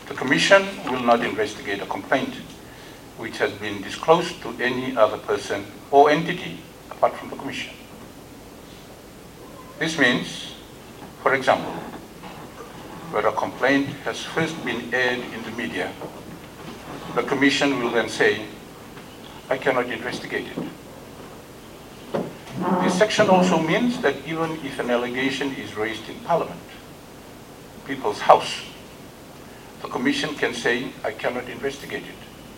The Commission will not investigate a complaint which has been disclosed to any other person or entity apart from the Commission. This means, for example, where a complaint has first been aired in the media, the Commission will then say, I cannot investigate it. This section also means that even if an allegation is raised in Parliament, People's House, the Commission can say, I cannot investigate it.